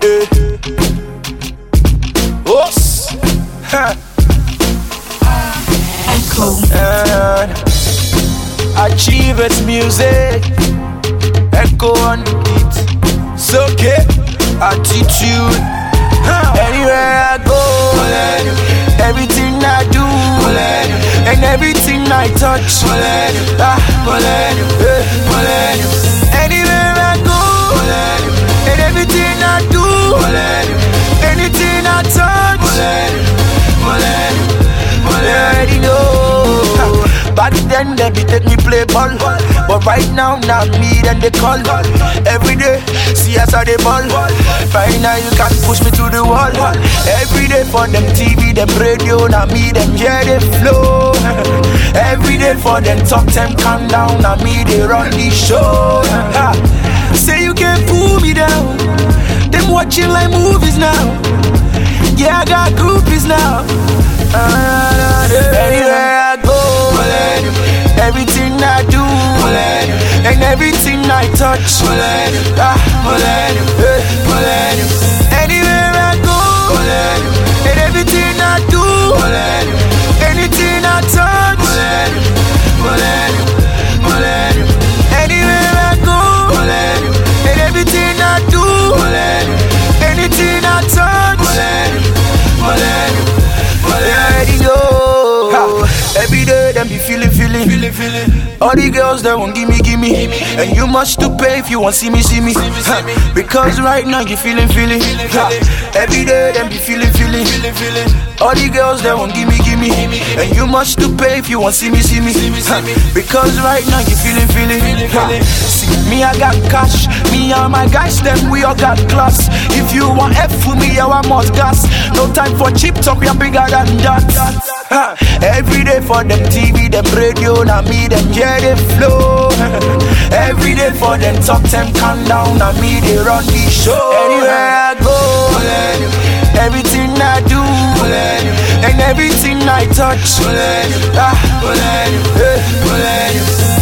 Os. Echo. Achievers music. Echo on the beat. It's okay. Attitude. Anywhere I go, everything I do, and everything I touch. Anywhere I go, and everything I do, anything I touch. Already know. Back then they take me play ball, but right now me then they call. Every day, see us how they ball. Right now you can push me to the wall. Every day for them TV, them radio, now me them hear they flow. Every day for them top 10 countdown, now me they run the show. Say you can't pull me down. Them watching like movies now. Yeah, I got groupies now. Anywhere I go, everything I do, and everything I touch. Anywhere I go, and everything I do, anything I touch. Anywhere I go, and everything I do, anything I touch. Already know. Every day them be feeling. All the girls that won't give me. And you must to pay if you want see me. Because right now you feeling. Every day them be feeling. All the girls that won't give me. And you must to pay if you want see me. Because right now you feeling. See me, I got cash. Me and my guys, them we all got class. If you want F for me, I want more gas. No time for cheap talk, we are bigger than that. Every day for them TV, them radio, now me them hear they flow. Every day for them top 10 countdown, now me they run the show. Anywhere I go, everything I do, and everything I touch.